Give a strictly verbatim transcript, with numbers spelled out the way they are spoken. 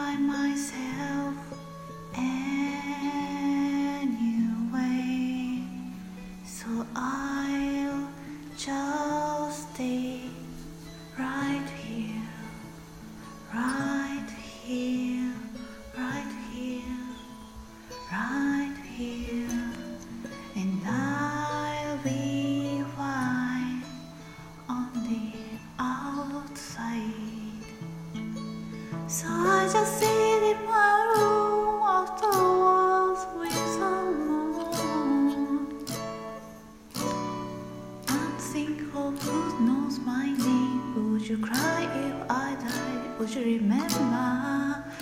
find myself anyway, so I'll just stay right here, right here, right here, right here, and I'll be fine on the outside. So I just sit in my room afterwards with someone and think of who knows my name. Would you cry if I died? Would you remember